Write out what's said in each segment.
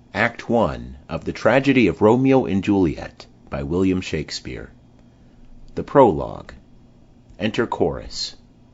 Act I of the Tragedy of Romeo and Juliet by William Shakespeare. The Prologue. Enter Chorus.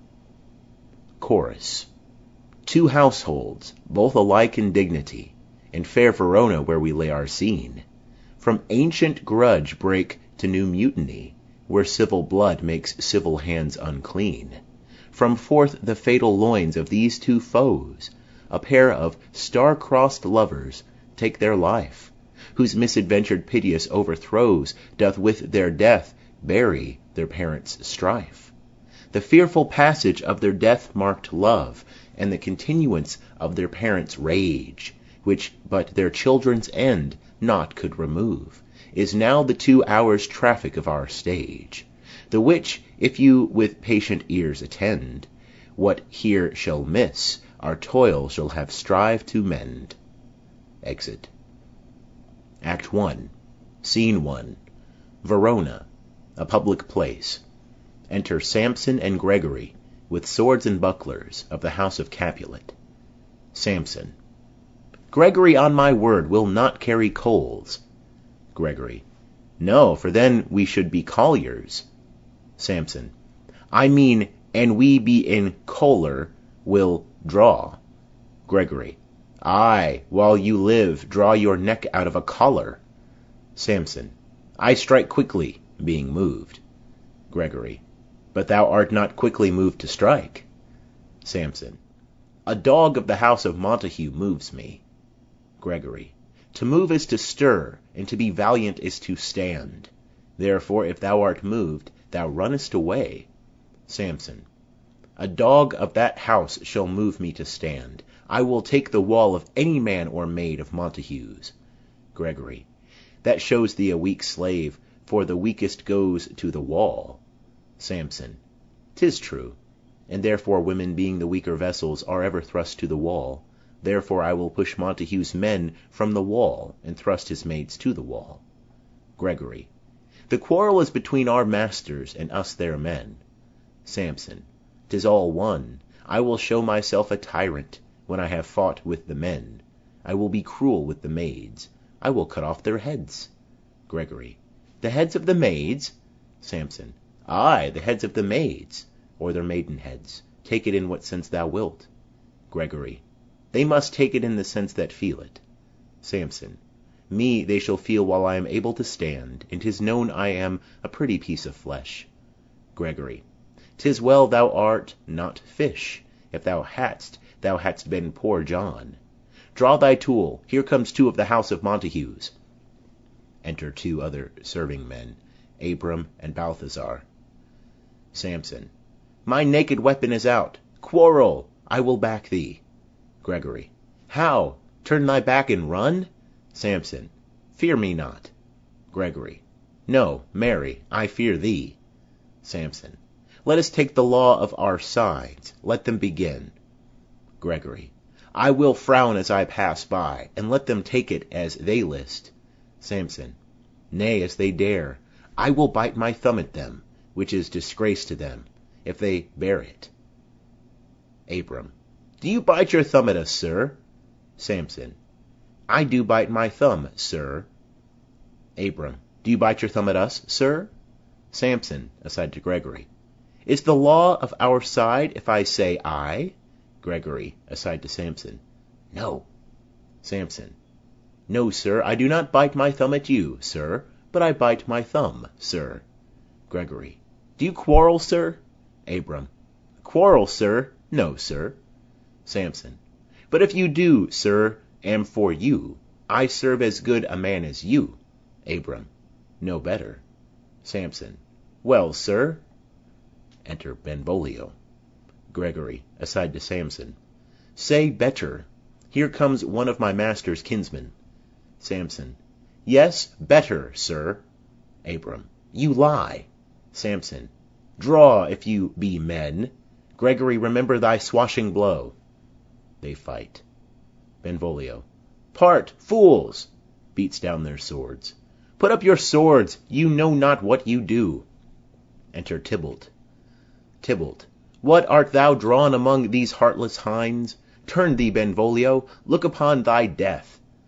Chorus. Two households, both alike in dignity, in fair Verona where we lay our scene, from ancient grudge break to new mutiny, where civil blood makes civil hands unclean. From forth the fatal loins of these two foes, a pair of star-crossed lovers take their life, whose misadventured piteous overthrows doth with their death bury their parents' strife. The fearful passage of their death-marked love, and the continuance of their parents' rage, which but their children's end naught could remove, is now the 2 hours' traffic of our stage, the which, if you with patient ears attend, what here shall miss, our toil shall have strive to mend. Exit. Act I. Scene I. Verona, a public place. Enter Samson and Gregory, with swords and bucklers, of the house of Capulet. Samson. Gregory, on my word, will not carry coals. Gregory. No, for then we should be colliers. Samson. I mean, and we be in choler, will draw. Gregory. Ay, while you live, draw your neck out of a collar. Samson. I strike quickly, being moved. Gregory. But thou art not quickly moved to strike. Samson. A dog of the house of Montague moves me. Gregory. To move is to stir, and to be valiant is to stand. Therefore, if thou art moved, thou runnest away. Samson. A dog of that house shall move me to stand. I will take the wall of any man or maid of Montague's. Gregory. That shows thee a weak slave, for the weakest goes to the wall. Samson. 'Tis true, and therefore women being the weaker vessels are ever thrust to the wall. Therefore I will push Montague's men from the wall, and thrust his maids to the wall. Gregory. The quarrel is between our masters and us their men. Samson. 'Tis all one. I will show myself a tyrant, when I have fought with the men. I will be cruel with the maids. I will cut off their heads. Gregory. The heads of the maids? Samson. Ay, the heads of the maids, or their maiden heads. Take it in what sense thou wilt. Gregory. They must take it in the sense that feel it. Samson. Me they shall feel while I am able to stand, and 'tis known I am a pretty piece of flesh. Gregory. 'Tis well thou art not fish. If thou hadst been poor John. Draw thy tool. Here comes 2 of the house of Montague's. Enter 2 other serving men, Abram and Balthazar. Samson. My naked weapon is out. Quarrel. I will back thee. Gregory. How? Turn thy back and run? Samson. Fear me not. Gregory. No, marry, I fear thee. Samson. Let us take the law of our sides. Let them begin. Gregory. I will frown as I pass by, and let them take it as they list. Samson. Nay, as they dare. I will bite my thumb at them, which is disgrace to them, if they bear it. Abram. Do you bite your thumb at us, sir? Samson. I do bite my thumb, sir. Abram. Do you bite your thumb at us, sir? Samson, aside to Gregory. Is the law of our side if I say aye? Gregory, aside to Samson. No. Samson. No, sir, I do not bite my thumb at you, sir, but I bite my thumb, sir. Gregory. Do you quarrel, sir? Abram. Quarrel, sir? No, sir. Samson. But if you do, sir, am for you, I serve as good a man as you. Abram. No better. Samson. Well, sir. Enter Benvolio. Gregory, aside to Samson. Say better. Here comes one of my master's kinsmen. Samson. Yes, better, sir. Abram. You lie. Samson. Draw, if you be men. Gregory, remember thy swashing blow. They fight. Benvolio. Part, fools! Beats down their swords. Put up your swords, you know not what you do. Enter Tybalt. Tybalt. What, art thou drawn among these heartless hinds? Turn thee, Benvolio, look upon thy death.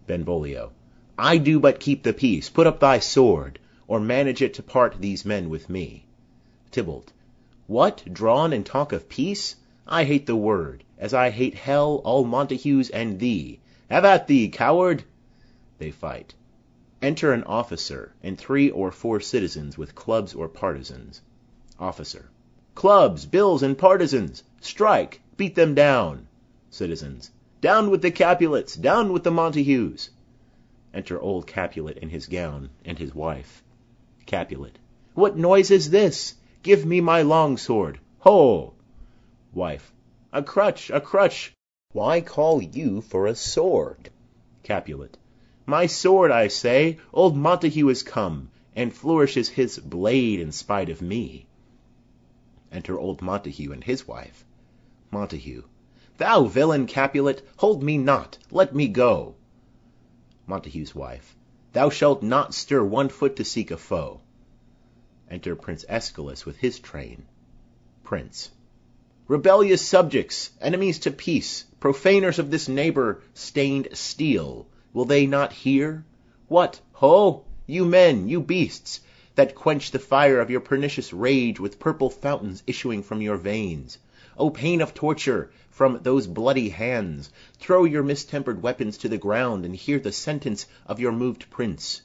Benvolio. I do but keep the peace. Put up thy sword, or manage it to part these men with me. Tybalt. What, drawn and talk of peace? I hate the word, as I hate hell, all Montagues, and thee. Have at thee, coward! They fight. Enter an officer and 3 or 4 citizens with clubs or partisans. Officer. Clubs, bills, and partisans! Strike! Beat them down! Citizens. Down with the Capulets! Down with the Montagues! Enter old Capulet in his gown, and his wife. Capulet. What noise is this? Give me my long sword. Ho! Wife. A crutch, a crutch! Why call you for a sword? Capulet. My sword, I say. Old Montague is come, and flourishes his blade in spite of me. Enter old Montague and his wife. Montague. Thou villain Capulet, hold me not, let me go. Montague's wife. Thou shalt not stir 1 foot to seek a foe. Enter Prince Escalus with his train. Prince. Rebellious subjects, enemies to peace, profaners of this neighbor stained steel, will they not hear? What, ho! You men, you beasts, that quench the fire of your pernicious rage with purple fountains issuing from your veins. O pain of torture from those bloody hands, throw your mistempered weapons to the ground, and hear the sentence of your moved prince.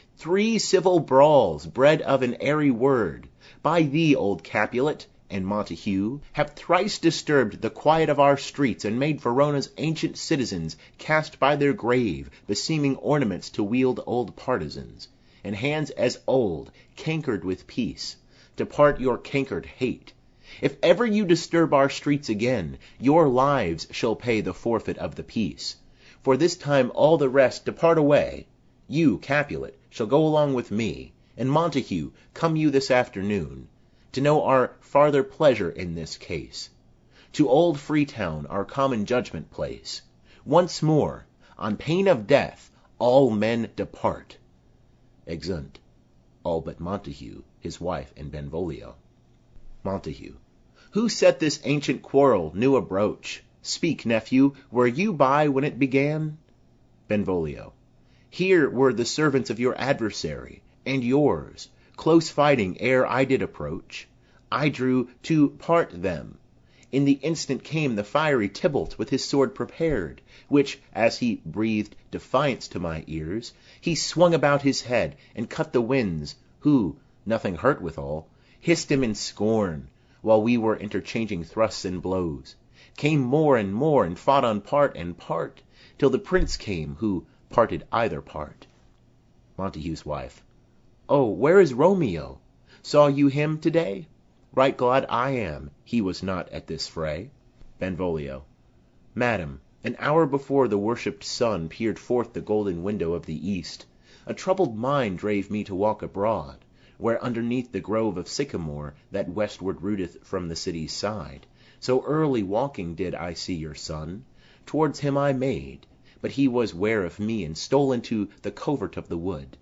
3 civil brawls, bred of an airy word, by thee, old Capulet, and Montague, have thrice disturbed the quiet of our streets, and made Verona's ancient citizens cast by their grave beseeming ornaments to wield old partisans, and hands as old, cankered with peace, to part your cankered hate. If ever you disturb our streets again, your lives shall pay the forfeit of the peace. For this time all the rest depart away. You, Capulet, shall go along with me, and Montague, come you this afternoon, to know our farther pleasure in this case. To old Freetown, our common judgment place. Once more, on pain of death, all men depart. Exeunt. All but Montague, his wife, and Benvolio. Montague. Who set this ancient quarrel new abroach? Speak, nephew, were you by when it began? Benvolio. Here were the servants of your adversary, and yours, close fighting ere I did approach. I drew to part them. In the instant came the fiery Tybalt with his sword prepared, which, as he breathed defiance to my ears, he swung about his head, and cut the winds, who, nothing hurt withal, hissed him in scorn, while we were interchanging thrusts and blows, came more, and fought on part and part, till the prince came, who parted either part. Montague's wife. Oh, where is Romeo? Saw you him to-day? Right glad I am he was not at this fray. Benvolio. Madam, an hour before the worshipped sun peered forth the golden window of the east, a troubled mind drave me to walk abroad, where underneath the grove of sycamore that westward rooteth from the city's side, so early walking did I see your son. Towards him I made, but he was ware of me, and stole into the covert of the wood.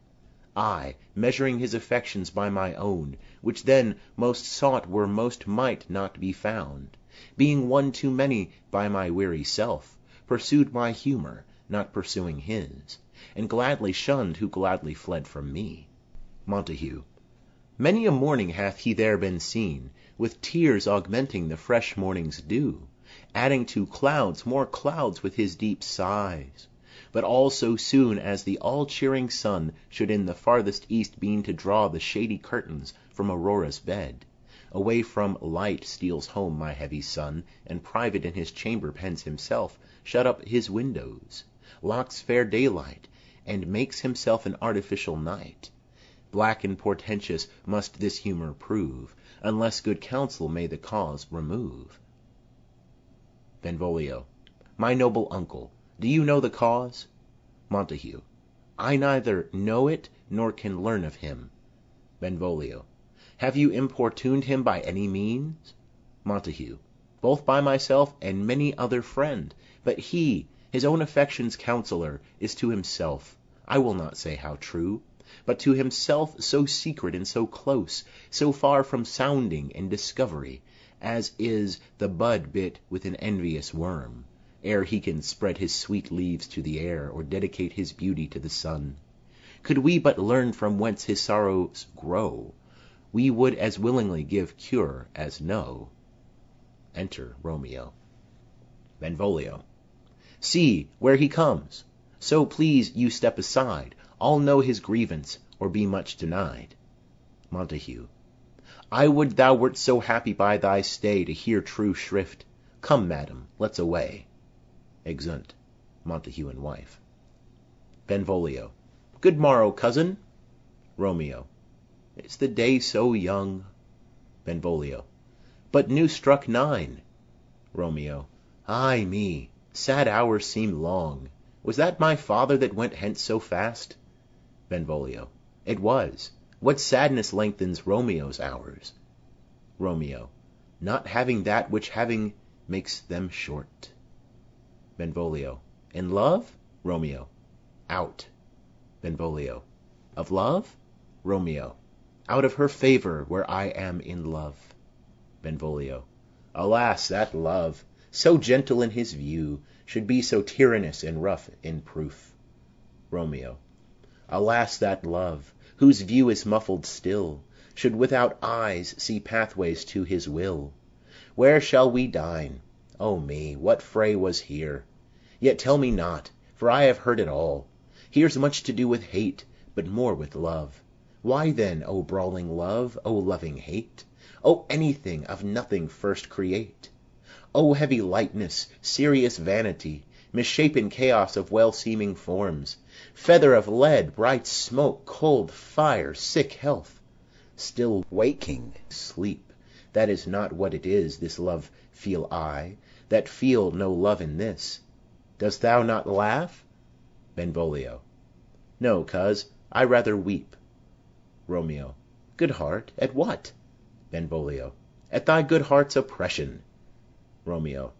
I, measuring his affections by my own, which then most sought were most might not be found, being one too many by my weary self, pursued my humour, not pursuing his, and gladly shunned who gladly fled from me. Montague. Many a morning hath he there been seen, with tears augmenting the fresh morning's dew, adding to clouds more clouds with his deep sighs, but all so soon as the all-cheering sun should in the farthest east bean to draw the shady curtains from Aurora's bed. Away from light steals home my heavy son, and private in his chamber pens himself, shut up his windows, locks fair daylight, and makes himself an artificial night. Black and portentous must this humour prove, unless good counsel may the cause remove. Benvolio. My noble uncle, do you know the cause? Montague. I neither know it nor can learn of him. Benvolio. Have you importuned him by any means? Montague. Both by myself and many other friend, but he, his own affection's counsellor, is to himself, I will not say how true, but to himself so secret and so close, so far from sounding and discovery, as is the bud bit with an envious worm, ere he can spread his sweet leaves to the air, or dedicate his beauty to the sun. Could we but learn from whence his sorrows grow, we would as willingly give cure as know. Enter Romeo. Benvolio. See, where he comes! So please you step aside, I'll know his grievance, or be much denied. Montague. I would thou wert so happy by thy stay to hear true shrift. Come, madam, let's away. Exeunt. Montague and wife. Benvolio. Good morrow, cousin. Romeo. Is the day so young? Benvolio. But new struck 9. Romeo. Ay me, sad hours seem long. Was that my father that went hence so fast? Benvolio. It was. What sadness lengthens Romeo's hours? Romeo. Not having that which having makes them short. Benvolio. In love? Romeo. Out. Benvolio. Of love? Romeo. Out of her favour, where I am in love. Benvolio. Alas, that love, so gentle in his view, should be so tyrannous and rough in proof. Romeo. Alas, that love, whose view is muffled still, should without eyes see pathways to his will. Where shall we dine? O me, what fray was here? Yet tell me not, for I have heard it all. Here's much to do with hate, but more with love. Why then, O brawling love, O loving hate? O anything of nothing first create? O heavy lightness, serious vanity, misshapen chaos of well-seeming forms, feather of lead, bright smoke, cold fire, sick health, still waking sleep, that is not what it is, this love feel I, that feel no love in this. Dost thou not laugh? Benvolio. No, coz, I rather weep. Romeo. Good heart, at what? Benvolio. At thy good heart's oppression. Romeo.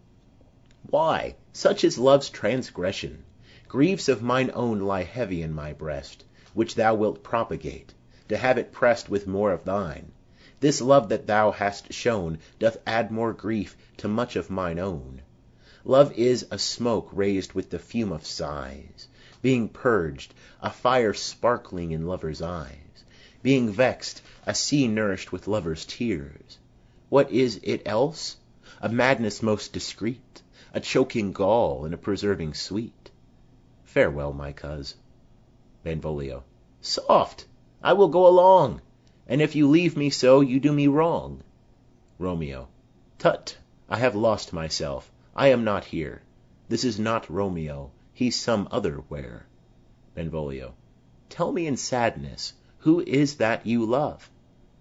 Why, such is love's transgression. Griefs of mine own lie heavy in my breast, which thou wilt propagate, to have it pressed with more of thine. This love that thou hast shown doth add more grief to much of mine own. Love is a smoke raised with the fume of sighs, being purged, a fire sparkling in lovers' eyes, being vexed, a sea nourished with lovers' tears. What is it else? A madness most discreet, a choking gall and a preserving sweet. Farewell, my coz. Benvolio. Soft! I will go along, and if you leave me so, you do me wrong. Romeo. Tut! I have lost myself. I am not here. This is not Romeo. He's some other where. Benvolio. Tell me in sadness, who is that you love?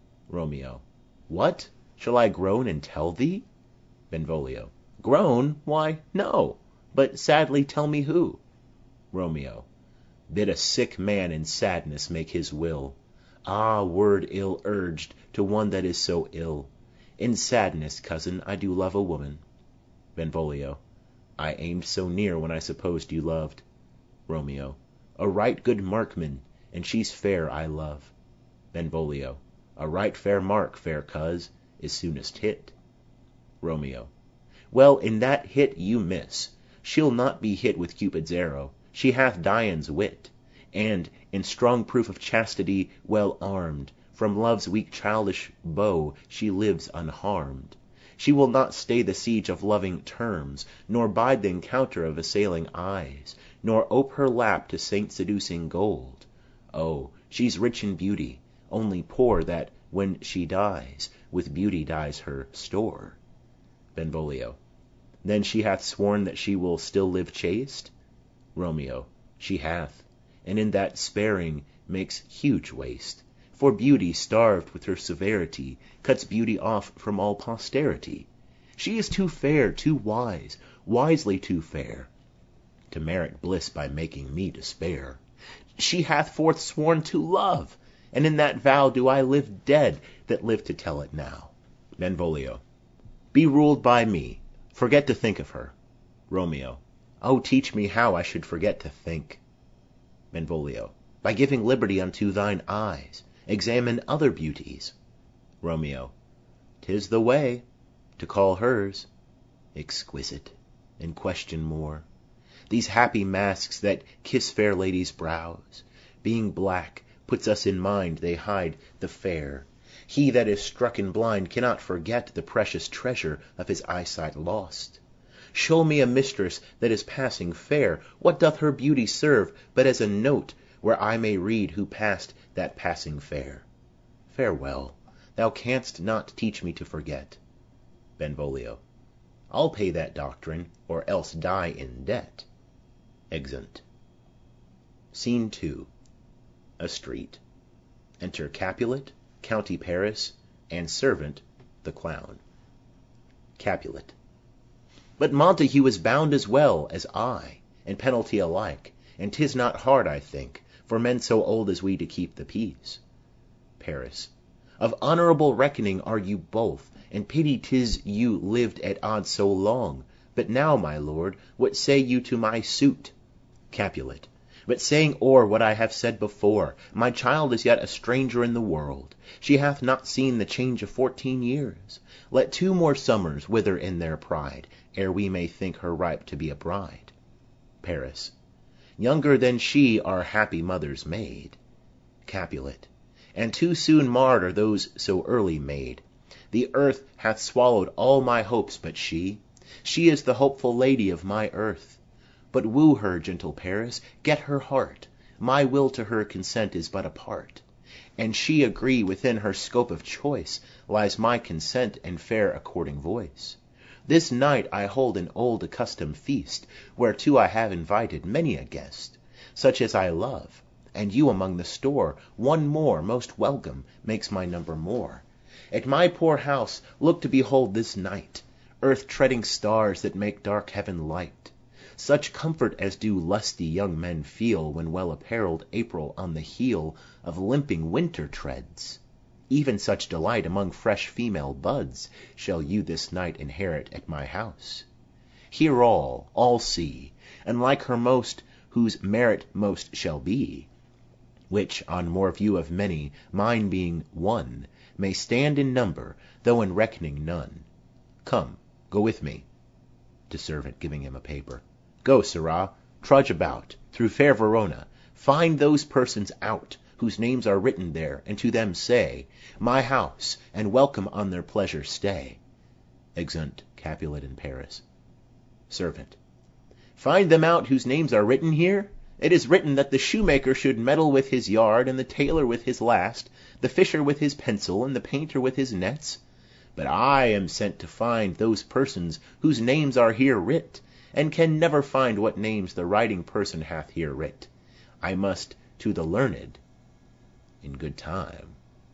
Romeo. What? Shall I groan and tell thee? Benvolio. Groan? Why, no, but sadly tell me who. Romeo. Bid a sick man in sadness make his will. Ah, word ill urged to one that is so ill. In sadness, cousin, I do love a woman. Benvolio. I aimed so near when I supposed you loved. Romeo. A right good markman, and she's fair I love. Benvolio. A right fair mark, fair coz, is soonest hit. Romeo. Well, in that hit you miss. She'll not be hit with Cupid's arrow. She hath Dian's wit, and, in strong proof of chastity, well armed, from love's weak childish bow she lives unharmed. She will not stay the siege of loving terms, nor bide the encounter of assailing eyes, nor ope her lap to saint-seducing gold. Oh, she's rich in beauty, only poor that, when she dies, with beauty dies her store. Benvolio. Then she hath sworn that she will still live chaste? Romeo. She hath, and in that sparing makes huge waste. For beauty, starved with her severity, cuts beauty off from all posterity. She is too fair, too wise, wisely too fair, to merit bliss by making me despair. She hath forsworn to love, and in that vow do I live dead that live to tell it now. Benvolio. Be ruled by me. Forget to think of her. Romeo. Oh, teach me how I should forget to think. Benvolio. By giving liberty unto thine eyes. Examine other beauties. Romeo. 'Tis the way, to call hers exquisite. and question more. These happy masks that kiss fair ladies' brows, being black, puts us in mind they hide the fair. He that is strucken blind cannot forget the precious treasure of his eyesight lost. Show me a mistress that is passing fair. What doth her beauty serve but as a note where I may read who passed that passing fair? Farewell, thou canst not teach me to forget. Benvolio. I'll pay that doctrine, or else die in debt. Exeunt. Scene 2. A street. Enter Capulet, County Paris, and servant, the clown. Capulet. But Montague is bound as well as I, and penalty alike, and 'tis not hard, I think, for men so old as we to keep the peace. Paris. Of honourable reckoning are you both, and pity 'tis you lived at odds so long. But now, my lord, what say you to my suit? Capulet. But saying o'er what I have said before, my child is yet a stranger in the world. She hath not seen the change of 14 years. Let 2 more summers wither in their pride, ere we may think her ripe to be a bride. Paris. Younger than she are happy mothers made. Capulet. And too soon marred are those so early made. The earth hath swallowed all my hopes but she. She is the hopeful lady of my earth. But woo her, gentle Paris, get her heart. My will to her consent is but a part. And she agree within her scope of choice, lies my consent and fair according voice. This night I hold an old accustomed feast, whereto I have invited many a guest, such as I love, and you among the store. One more, most welcome, makes my number more. At my poor house look to behold this night earth-treading stars that make dark heaven light. Such comfort as do lusty young men feel when well-apparelled April on the heel of limping winter treads. Even such delight among fresh female buds shall you this night inherit at my house. Hear all see, and like her most whose merit most shall be, which, on more view of many, mine being one, may stand in number, though in reckoning none. Come, go with me. To servant, giving him a paper. Go, sirrah, trudge about, through fair Verona, find those persons out, whose names are written there, and to them say, my house, and welcome on their pleasure stay. Exeunt Capulet and Paris. Servant. Find them out whose names are written here? It is written that the shoemaker should meddle with his yard, and the tailor with his last, the fisher with his pencil, and the painter with his nets. But I am sent to find those persons whose names are here writ, and can never find what names the writing person hath here writ. I must to the learned in good time.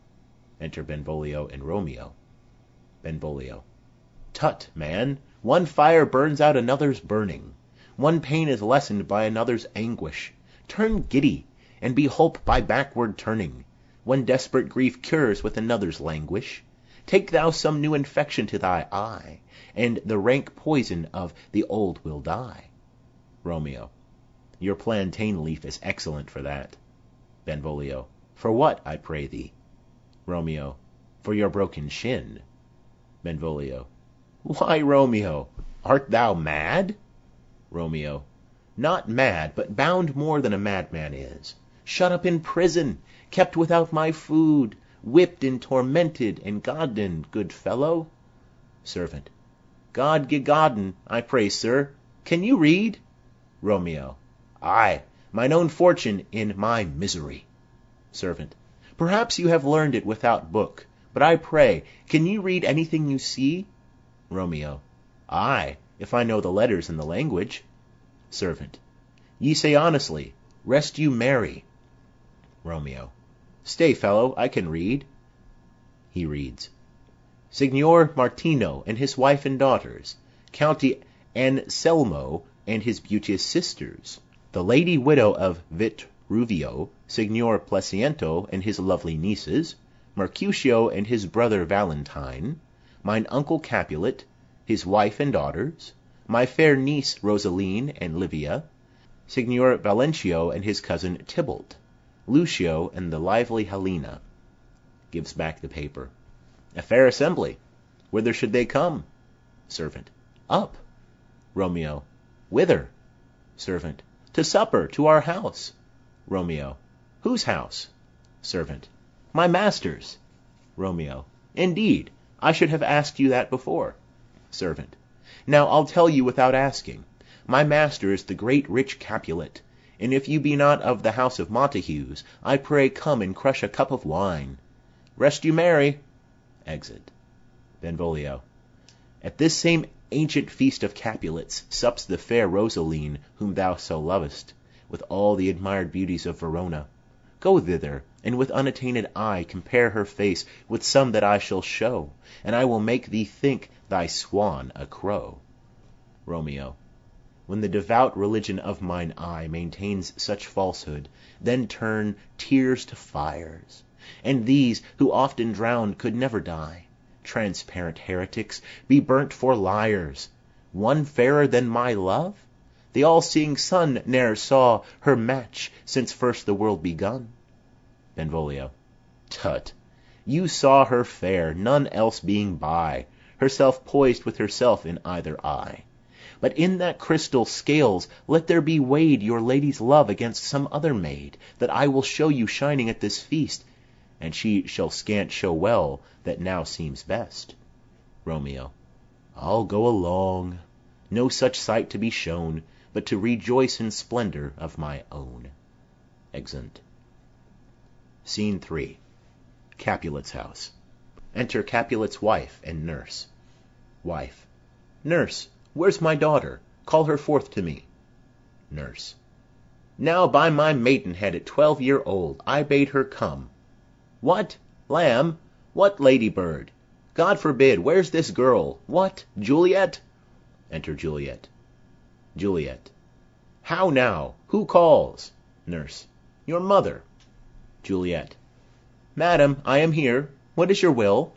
Enter Benvolio and Romeo. Benvolio. Tut, man, one fire burns out another's burning. One pain is lessened by another's anguish. Turn giddy, and be holp by backward turning. One desperate grief cures with another's languish. Take thou some new infection to thy eye, and the rank poison of the old will die. Romeo. Your plantain leaf is excellent for that. Benvolio. For what, I pray thee? Romeo. For your broken shin. Benvolio. Why, Romeo, art thou mad? Romeo. Not mad, but bound more than a madman is. Shut up in prison, kept without my food, whipped and tormented and godden, good fellow. Servant. God gi godden, I pray, sir. Can you read? Romeo. Ay, mine own fortune in my misery. Servant. Perhaps you have learned it without book, but I pray, can you read anything you see? Romeo. Ay, if I know the letters and the language. Servant. Ye say honestly, rest you merry. Romeo. Stay, fellow, I can read. He reads. Signor Martino and his wife and daughters, County Anselmo and his beauteous sisters, the lady widow of Vitruvio, Signor Placiento and his lovely nieces, Mercutio and his brother Valentine, mine uncle Capulet, his wife and daughters, my fair niece Rosaline and Livia, Signor Valentio and his cousin Tybalt, Lucio and the lively Helena. Gives back the paper. A fair assembly. Whither should they come? Servant. Up. Romeo. Whither? Servant. To supper, to our house. Romeo. Whose house? Servant. My master's. Romeo. Indeed, I should have asked you that before. Servant. Now I'll tell you without asking. My master is the great rich Capulet, and if you be not of the house of Montagues, I pray come and crush a cup of wine. Rest you merry. Exit. Benvolio. At this same ancient feast of Capulets sups the fair Rosaline, whom thou so lovest, with all the admired beauties of Verona. Go thither, and with unattainted eye compare her face with some that I shall show, and I will make thee think thy swan a crow. Romeo. When the devout religion of mine eye maintains such falsehood, then turn tears to fires, and these, who often drowned, could never die. Transparent heretics, be burnt for liars. One fairer than my love? The all-seeing sun ne'er saw her match since first the world begun. Benvolio. Tut! You saw her fair, none else being by, herself poised with herself in either eye. But in that crystal scales let there be weighed your lady's love against some other maid, that I will show you shining at this feast, and she shall scant show well that now seems best. Romeo. I'll go along. No such sight to be shown, but to rejoice in splendor of my own. Exeunt. Scene 3. Capulet's house. Enter Capulet's wife and nurse. Wife. Nurse, where's my daughter? Call her forth to me. Nurse. Now by my maidenhead at 12-year-old I bade her come. What, lamb? What, ladybird? God forbid, where's this girl? What, Juliet? Enter Juliet. Juliet. How now? Who calls? Nurse. Your mother. Juliet. Madam, I am here. What is your will?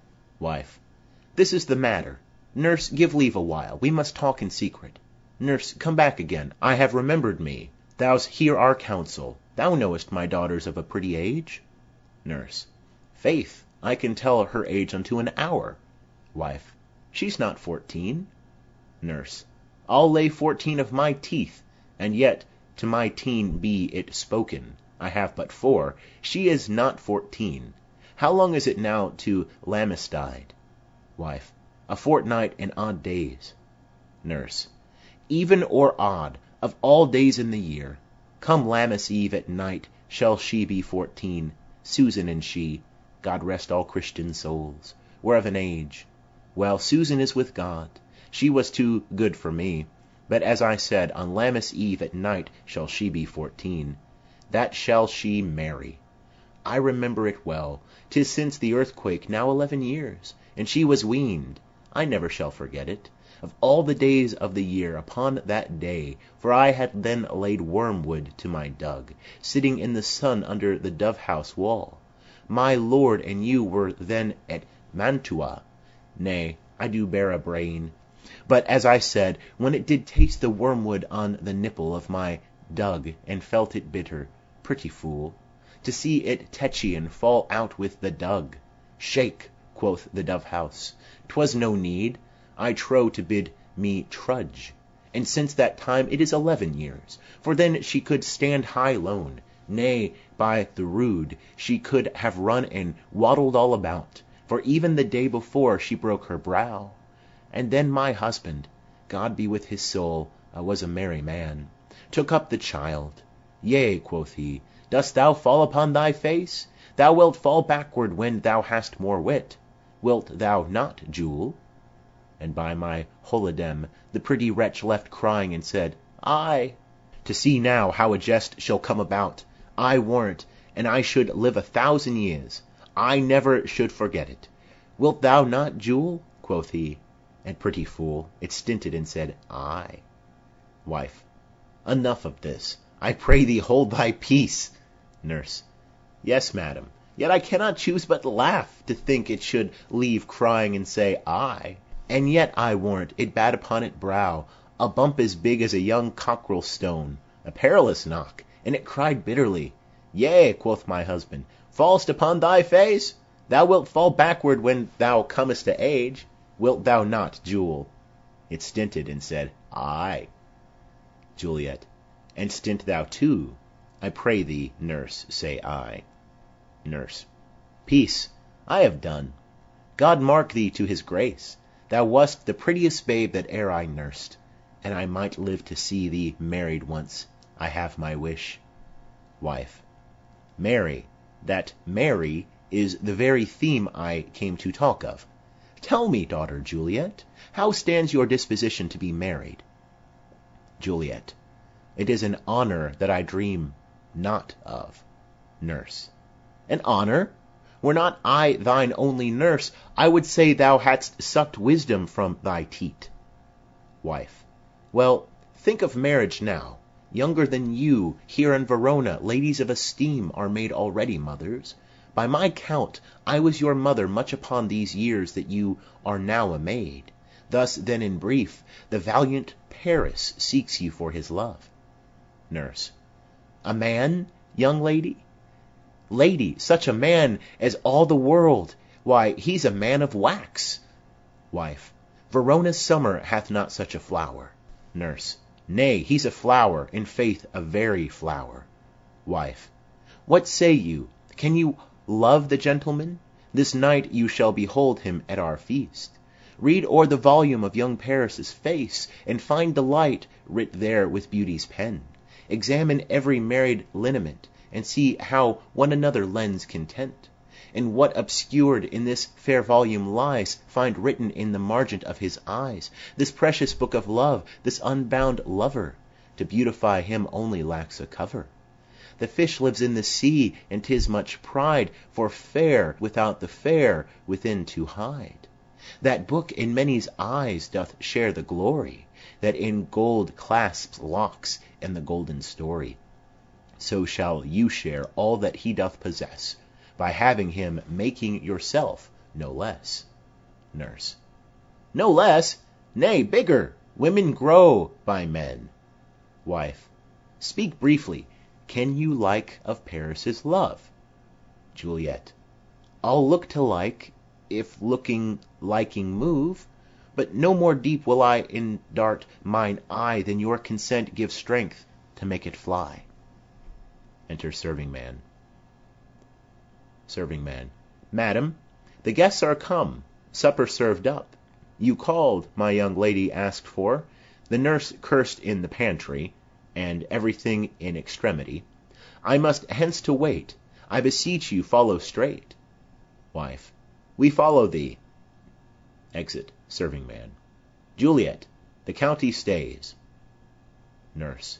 Wife. This is the matter. Nurse, give leave a while. We must talk in secret. Nurse, come back again. I have remembered me. Thou's hear our counsel. Thou knowest my daughter's of a pretty age. Nurse. Faith, I can tell her age unto an hour. Wife. She's not 14. Nurse. I'll lay 14 of my teeth, and yet to my teen be it spoken. I have but 4. She is not 14. How long is it now to Lamistide? Wife. A fortnight and odd days. Nurse. Even or odd, of all days in the year, come Lammas Eve at night, shall she be 14, Susan and she, God rest all Christian souls, were of an age. Well, Susan is with God. She was too good for me. But as I said, on Lammas Eve at night shall she be 14. That shall she marry. I remember it well. 'Tis since the earthquake, now 11 years, and she was weaned. I never shall forget it. Of all the days of the year, upon that day, for I had then laid wormwood to my dug, sitting in the sun under the dove-house wall. My lord and you were then at Mantua. Nay, I do bear a brain. But, as I said, when it did taste the wormwood on the nipple of my dug, and felt it bitter, pretty fool, to see it Techian fall out with the dug. Shake, quoth the dove-house. 'Twas no need, I trow, to bid me trudge. And since that time it is 11 years, for then she could stand high lone. Nay, by the rood, she could have run and waddled all about, for even the day before she broke her brow. And then my husband, God be with his soul, was a merry man, took up the child. Yea, quoth he, dost thou fall upon thy face? Thou wilt fall backward when thou hast more wit. Wilt thou not, Jule? And by my holidem, the pretty wretch left crying, and said, Ay. To see now how a jest shall come about, I warrant, and I should live 1,000 years, I never should forget it. Wilt thou not, Jule? Quoth he. And pretty fool, it stinted and said, Ay. Wife. Enough of this. I pray thee hold thy peace. Nurse. Yes, madam. Yet I cannot choose but laugh, to think it should leave crying and say, Ay. And yet, I warrant, it bad upon it brow, a bump as big as a young cockerel stone, a perilous knock, and it cried bitterly. Yea, quoth my husband, fall'st upon thy face? Thou wilt fall backward when thou comest to age. Wilt thou not, Jule? It stinted and said, Ay. Juliet. And stint thou too. I pray thee, nurse, say I. Nurse. Peace, I have done. God mark thee to his grace. Thou wast the prettiest babe that e'er I nursed, and I might live to see thee married once. I have my wish. Wife. Marry, that Mary is the very theme I came to talk of. Tell me, daughter Juliet, how stands your disposition to be married? Juliet. It is an honour that I dream not of. Nurse. An honour? Were not I thine only nurse, I would say thou hadst sucked wisdom from thy teat. Wife. Well, think of marriage now. Younger than you, here in Verona, ladies of esteem are made already mothers. By my count, I was your mother much upon these years that you are now a maid. Thus then in brief, the valiant Paris seeks you for his love. Nurse. A man, young lady? Lady, such a man as all the world, why, he's a man of wax. Wife. Verona's summer hath not such a flower. Nurse. Nay, he's a flower, in faith a very flower. Wife. What say you? Can you love the gentleman? This night you shall behold him at our feast. Read o'er the volume of young Paris's face, and find delight writ there with beauty's pen. Examine every married lineament, and see how one another lends content. And what obscured in this fair volume lies, find written in the margent of his eyes. This precious book of love, this unbound lover, to beautify him only lacks a cover. The fish lives in the sea, and 'tis much pride for fair without the fair within to hide. That book in many's eyes doth share the glory, that in gold clasps locks and the golden story. So shall you share all that he doth possess, by having him making yourself no less. Nurse. No less? Nay, bigger. Women grow by men. Wife. Speak briefly. Can you like of Paris's love? Juliet. I'll look to like, if looking liking move, but no more deep will I indart mine eye than your consent gives strength to make it fly. Enter Serving man. Serving man. Madam, the guests are come, supper served up. You called, my young lady asked for, the nurse cursed in the pantry, and everything in extremity. I must hence to wait. I beseech you follow straight. Wife. We follow thee. Exit Serving man. Juliet, the county stays. Nurse.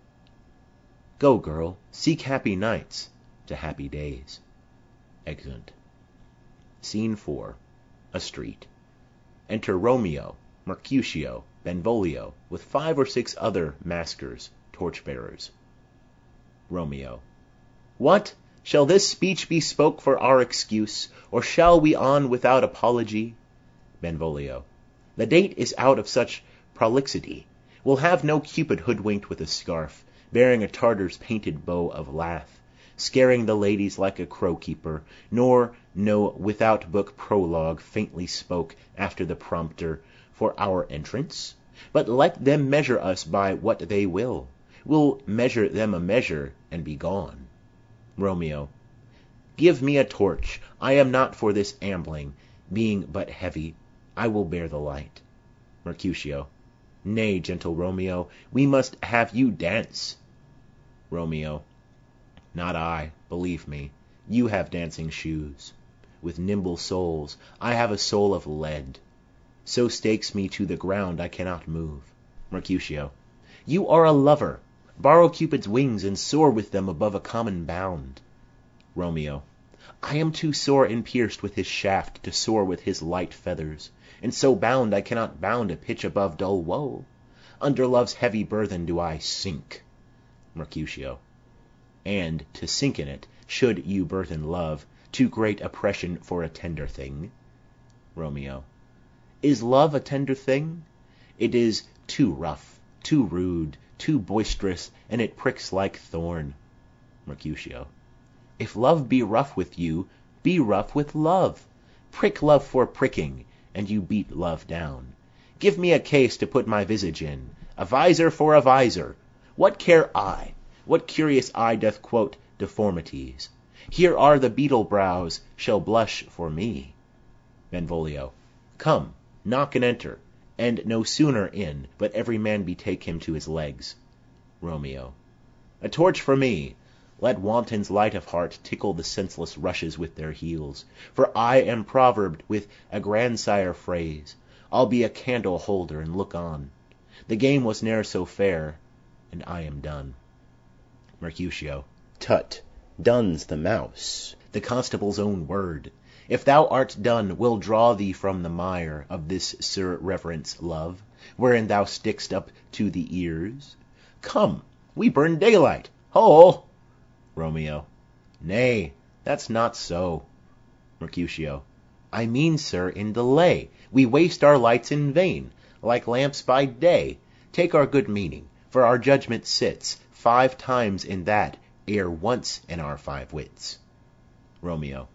Go, girl, seek happy nights to happy days. Exeunt. Scene 4. A street. Enter Romeo, Mercutio, Benvolio, with 5 or 6 other maskers, torch-bearers. Romeo. What? Shall this speech be spoke for our excuse, or shall we on without apology? Benvolio. The date is out of such prolixity. We'll have no Cupid hoodwinked with a scarf, bearing a Tartar's painted bow of lath, scaring the ladies like a crow-keeper, nor no without-book prologue faintly spoke after the prompter for our entrance. But let them measure us by what they will. We'll measure them a measure, and be gone. Romeo. Give me a torch. I am not for this ambling, being but heavy. I will bear the light. Mercutio. Nay, gentle Romeo, we must have you dance. Romeo. Not I, believe me. You have dancing shoes. With nimble soles, I have a soul of lead. So stakes me to the ground I cannot move. Mercutio. You are a lover. Borrow Cupid's wings and soar with them above a common bound. Romeo. I am too sore and pierced with his shaft to soar with his light feathers, and so bound I cannot bound a pitch above dull woe. Under love's heavy burthen do I sink. Mercutio. And to sink in it, should you burthen love, too great oppression for a tender thing. Romeo. Is love a tender thing? It is too rough, too rude, too boisterous, and it pricks like thorn. Mercutio. If love be rough with you, be rough with love. Prick love for pricking, and you beat love down. Give me a case to put my visage in. A visor for a visor! What care I? What curious eye doth quote deformities? Here are the beetle brows shall blush for me. Benvolio. Come, knock and enter, and no sooner in, but every man betake him to his legs. Romeo. A torch for me! Let wantons light of heart tickle the senseless rushes with their heels, for I am proverbed with a grandsire phrase. I'll be a candle holder and look on. The game was ne'er so fair, and I am done. Mercutio. Tut, done's the mouse, the constable's own word. If thou art done, we'll draw thee from the mire of this Sir Reverence love, wherein thou stick'st up to the ears. Come, we burn daylight. Ho! Romeo. Nay, that's not so. Mercutio. I mean, sir, in delay. We waste our lights in vain, like lamps by day. Take our good meaning, for our judgment sits 5 times in that, ere once in our 5 wits. Romeo.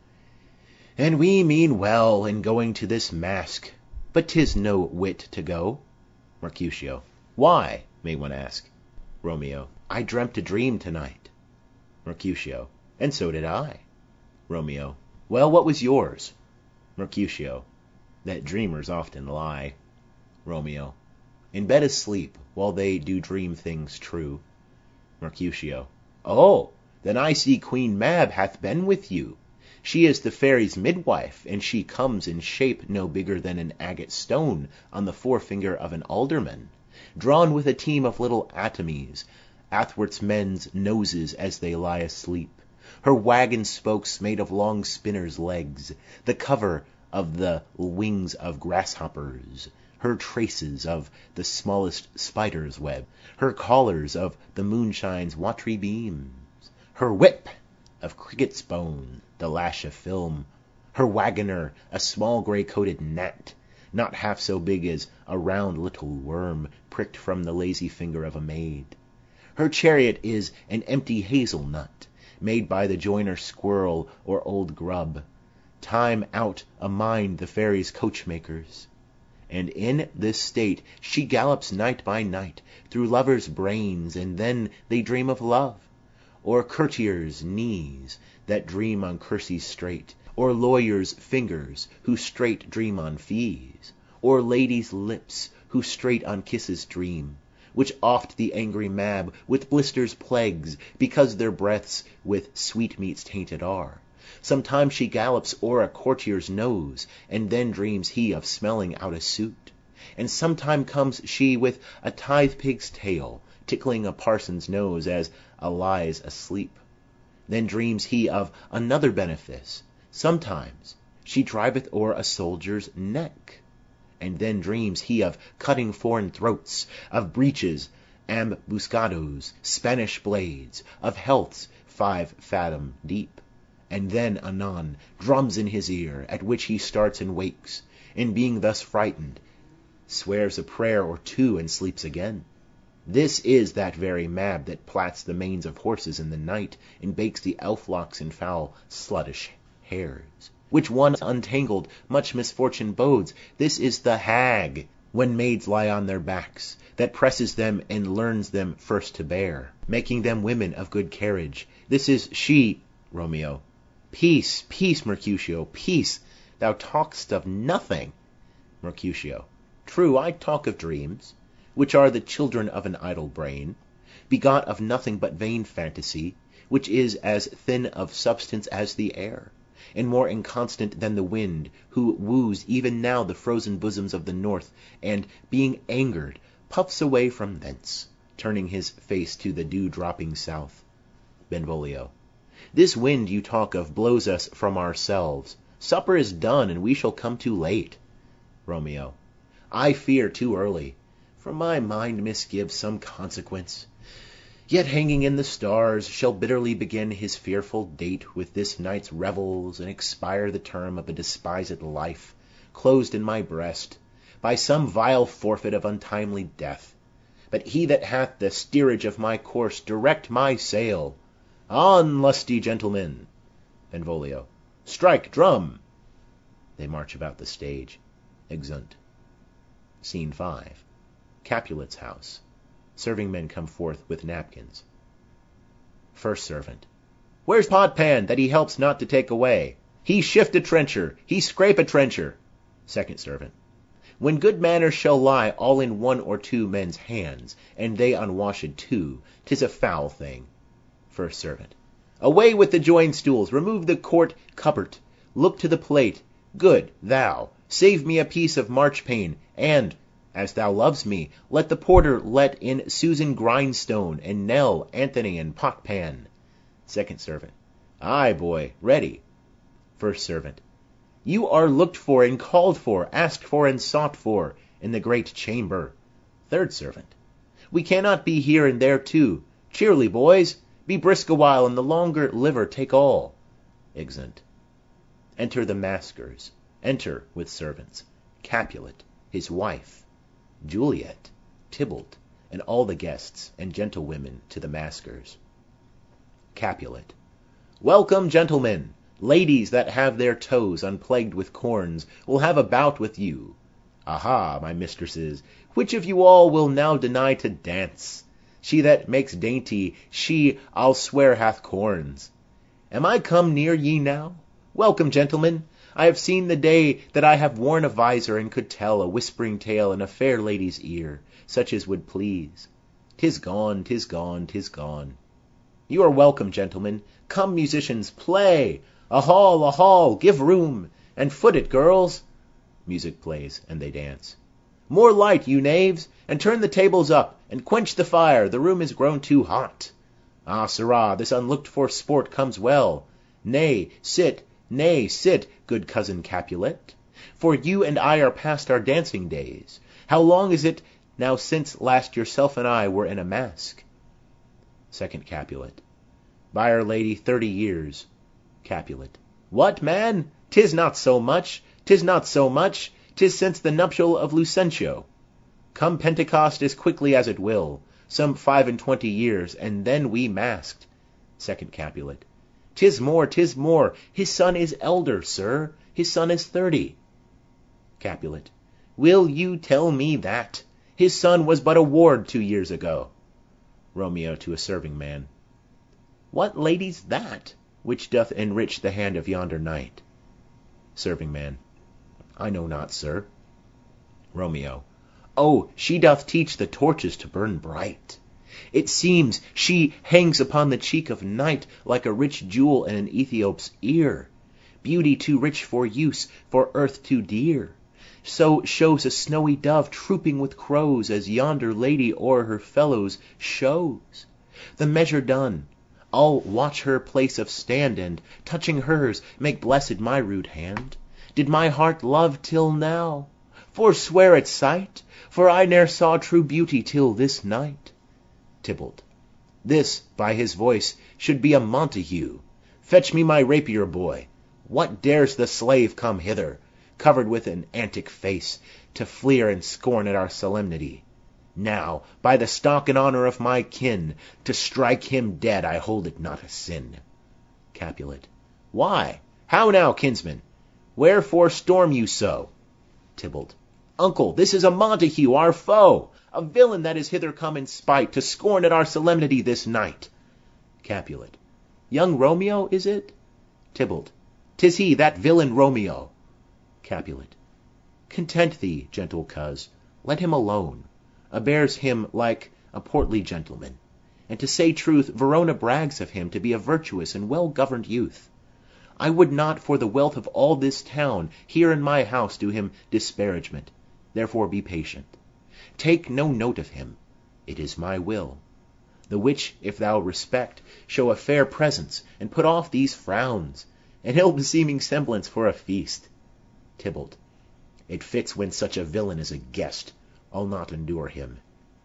And we mean well in going to this mask, but 'tis no wit to go. Mercutio. Why, may one ask? Romeo. I dreamt a dream tonight. Mercutio. And so did I. Romeo. Well, what was yours? Mercutio. That dreamers often lie. Romeo. In bed asleep, while they do dream things true. Mercutio. Oh, then I see Queen Mab hath been with you. She is the fairies' midwife, and she comes in shape no bigger than an agate stone on the forefinger of an alderman, drawn with a team of little atomies, athwart's men's noses as they lie asleep. Her waggon spokes made of long spinners' legs, the cover of the wings of grasshoppers, her traces of the smallest spider's web, her collars of the moonshine's watery beams, her whip of cricket's bone, the lash of film, her waggoner a small grey-coated gnat, not half so big as a round little worm pricked from the lazy finger of a maid. Her chariot is an empty hazel-nut, made by the joiner squirrel or old grub, time out a mind the fairies' coachmakers. And in this state she gallops night by night through lovers' brains, and then they dream of love, or courtiers' knees that dream on kerseys straight, or lawyers' fingers who straight dream on fees, or ladies' lips who straight on kisses dream, which oft the angry Mab with blisters plagues, because their breaths with sweetmeats tainted are. Sometime she gallops o'er a courtier's nose, and then dreams he of smelling out a suit. And sometime comes she with a tithe-pig's tail, tickling a parson's nose as a lies asleep. Then dreams he of another benefice. Sometimes she driveth o'er a soldier's neck. And then dreams he of cutting foreign throats, of breaches, ambuscados, Spanish blades, of healths 5 fathom deep. And then anon drums in his ear, at which he starts and wakes, and being thus frightened, swears a prayer or 2 and sleeps again. This is that very Mab that plats the manes of horses in the night, and bakes the elf-locks in foul sluttish hairs, which once untangled much misfortune bodes. This is the hag, when maids lie on their backs, that presses them and learns them first to bear, making them women of good carriage. This is she. Romeo. Peace, peace, Mercutio, peace. Thou talk'st of nothing. Mercutio. True, I talk of dreams, which are the children of an idle brain, begot of nothing but vain fantasy, which is as thin of substance as the air, and more inconstant than the wind, who woos even now the frozen bosoms of the north, and, being angered, puffs away from thence, turning his face to the dew-dropping south. Benvolio. This wind you talk of blows us from ourselves. Supper is done, and we shall come too late. Romeo. I fear too early, for my mind misgives some consequence. Yet hanging in the stars shall bitterly begin his fearful date with this night's revels, and expire the term of a despised life, closed in my breast, by some vile forfeit of untimely death. But he that hath the steerage of my course direct my sail. On, lusty gentlemen. Benvolio. Strike drum. They march about the stage. Exeunt. Scene 5. Capulet's house. Serving men come forth with napkins. First Servant. Where's Potpan, that he helps not to take away? He shift a trencher, he scrape a trencher. Second Servant. When good manners shall lie all in one or two men's hands, and they unwashed too, 'tis a foul thing. First Servant. Away with the joined stools, remove the court cupboard, look to the plate. Good, thou, save me a piece of marchpane, and, as thou loves me, let the porter let in Susan Grindstone, and Nell, Anthony, and Potpan. Second Servant. Aye, boy, ready. First Servant. You are looked for and called for, asked for and sought for, in the great chamber. Third Servant. We cannot be here and there too. Cheerly, boys, be brisk a while, and the longer liver take all. Exeunt. Enter the maskers. Enter, with servants, Capulet, his wife, Juliet, Tybalt, and all the guests and gentlewomen to the maskers. Capulet. Welcome, gentlemen. Ladies that have their toes unplagued with corns will have a bout with you. Aha, my mistresses, which of you all will now deny to dance? She that makes dainty, she, I'll swear, hath corns. Am I come near ye now? Welcome, gentlemen. I have seen the day that I have worn a visor, and could tell a whispering tale in a fair lady's ear, such as would please. 'Tis gone, 'tis gone, 'tis gone. You are welcome, gentlemen. Come, musicians, play. A hall, give room, and foot it, girls. Music plays, and they dance. More light, you knaves, and turn the tables up, and quench the fire, the room is grown too hot. Ah, sirrah, this unlooked-for sport comes well. Nay, sit, good cousin Capulet, for you and I are past our dancing days. How long is it now since last yourself and I were in a mask? Second Capulet. By Our Lady, 30 years. Capulet. What, man? 'Tis not so much, 'tis not so much. 'Tis since the nuptial of Lucentio. Come Pentecost as quickly as it will, some 25 years, and then we masked. Second Capulet. 'Tis more, 'tis more. His son is elder, sir. His son is 30. Capulet. Will you tell me that? His son was but a ward 2 years ago. Romeo to a serving man. What lady's that, which doth enrich the hand of yonder knight? Serving man. I know not, sir. Romeo. Oh, she doth teach the torches to burn bright. It seems she hangs upon the cheek of night like a rich jewel in an Ethiop's ear. Beauty too rich for use, for earth too dear. So shows a snowy dove trooping with crows, as yonder lady o'er her fellows shows. The measure done, I'll watch her place of stand, and, touching hers, make blessed my rude hand. Did my heart love till now? Forswear its sight, for I ne'er saw true beauty till this night. Tybalt. This, by his voice, should be a Montague. Fetch me my rapier, boy. What dares the slave come hither, covered with an antic face, to fleer and scorn at our solemnity? Now, by the stock and honour of my kin, to strike him dead I hold it not a sin. Capulet. Why? How now, kinsman? Wherefore storm you so? Tybalt. Uncle, this is a Montague, our foe, a villain that is hither come in spite, to scorn at our solemnity this night. Capulet. Young Romeo, is it? Tybalt. 'Tis he, that villain Romeo. Capulet. Content thee, gentle coz, let him alone. Bears him like a portly gentleman. And to say truth, Verona brags of him to be a virtuous and well-governed youth. I would not for the wealth of all this town here in my house do him disparagement. Therefore be patient. Take no note of him. It is my will. The which, if thou respect, show a fair presence, and put off these frowns, an ill-beseeming semblance for a feast. Tybalt. It fits when such a villain is a guest. I'll not endure him.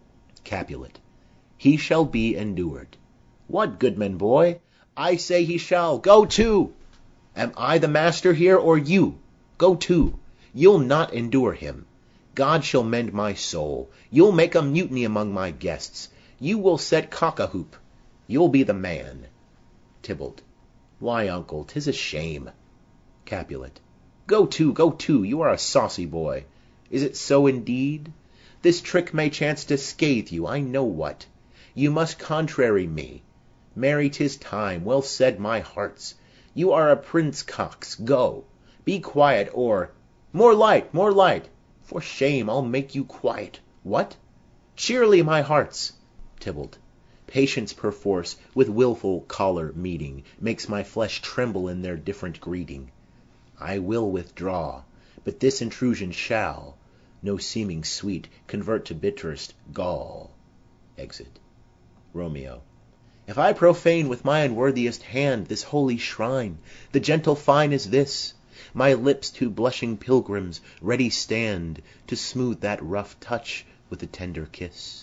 Capulet. He shall be endured. What, goodman boy? I say he shall. Go to. Am I the master here, or you? Go to. You'll not endure him. God shall mend my soul. You'll make a mutiny among my guests. You will set cock-a-hoop. You'll be the man. Tybalt. Why, uncle, 'tis a shame. Capulet. Go to, you are a saucy boy. Is it so indeed? This trick may chance to scathe you, I know what. You must contrary me. Marry, 'tis time. Well said, my hearts. You are a prince cox. Go. Be quiet, or— More light, more light! For shame, I'll make you quiet. What? Cheerly, my hearts! Tybalt. Patience perforce, with wilful choler meeting, makes my flesh tremble in their different greeting. I will withdraw, but this intrusion shall, no seeming sweet, convert to bitterest gall. Exit. Romeo. If I profane with my unworthiest hand this holy shrine, the gentle fine is this: my lips to blushing pilgrims ready stand to smooth that rough touch with a tender kiss.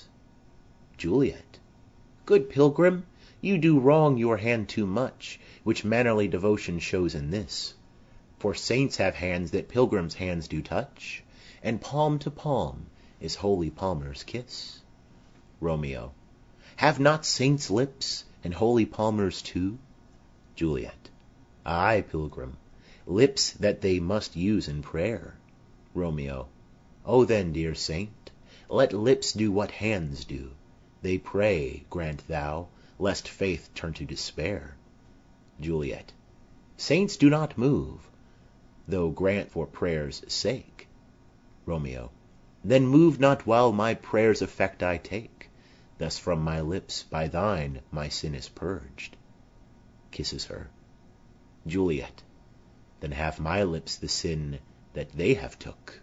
Juliet. Good pilgrim, you do wrong your hand too much, which mannerly devotion shows in this. For saints have hands that pilgrims' hands do touch, and palm to palm is holy palmer's kiss. Romeo. Have not saints lips, and holy palmers too? Juliet. Ay, pilgrim, lips that they must use in prayer. Romeo. O then, dear saint, let lips do what hands do. They pray, grant thou, lest faith turn to despair. Juliet. Saints do not move, though grant for prayer's sake. Romeo. Then move not while my prayer's effect I take. Thus from my lips by thine my sin is purged. Kisses her. Juliet. Then have my lips the sin that they have took.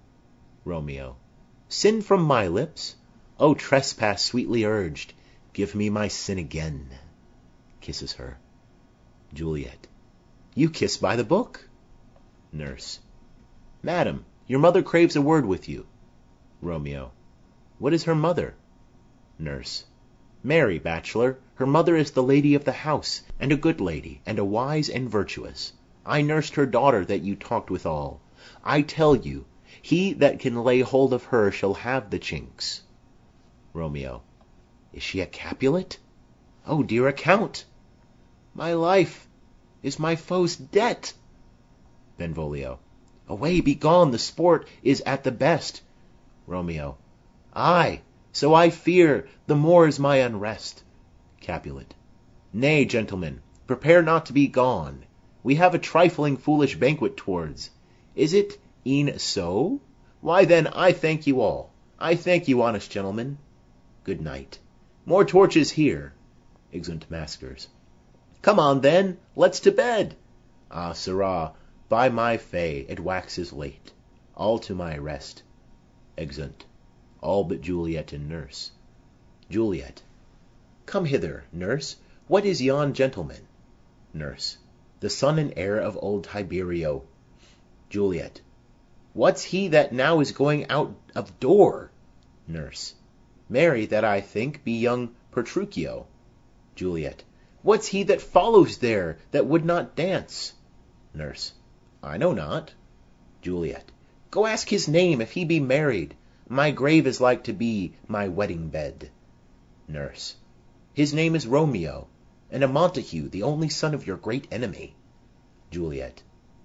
Romeo. Sin from my lips? O trespass sweetly urged, give me my sin again. Kisses her. Juliet. You kiss by the book. Nurse. Madam, your mother craves a word with you. Romeo. What is her mother? Nurse. Mary, bachelor, her mother is the lady of the house, and a good lady, and a wise and virtuous. I nursed her daughter that you talked withal. I tell you, he that can lay hold of her shall have the chinks. Romeo. Is she a Capulet? Oh, dear account! My life is my foe's debt. Benvolio. Away, be gone, the sport is at the best. Romeo. Ay, so I fear, the more is my unrest. Capulet. Nay, gentlemen, prepare not to be gone. We have a trifling foolish banquet towards. Is it e'en so? Why then I thank you all. I thank you, honest gentlemen. Good night. More torches here. Exeunt maskers. Come on then, let's to bed. Ah, sirrah, by my fay, it waxes late. All to my rest. Exeunt. All but Juliet and nurse. Juliet. Come hither, nurse. What is yon gentleman? Nurse. The son and heir of old Tiberio. Juliet. What's he that now is going out of door? Nurse. Marry, that I think be young Petruchio. Juliet. What's he that follows there, that would not dance? Nurse. I know not. Juliet. Go ask his name, if he be married. My grave is like to be my wedding bed. Nurse. His name is Romeo, and a Montague, the only son of your great enemy. Juliet.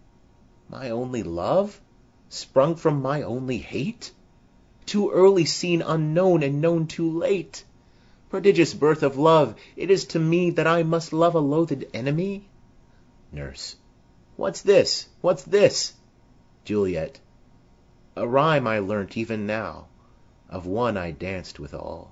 My only love? Sprung from my only hate? Too early seen unknown, and known too late. Prodigious birth of love, it is to me that I must love a loathed enemy? Nurse. What's this? What's this? Juliet. A rhyme I learnt even now, of one I danced withal.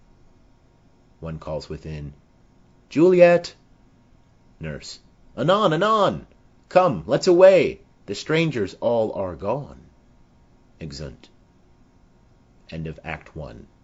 One calls within, Juliet. Nurse. Anon, anon. Come, let's away. The strangers all are gone. Exeunt. End of Act 1.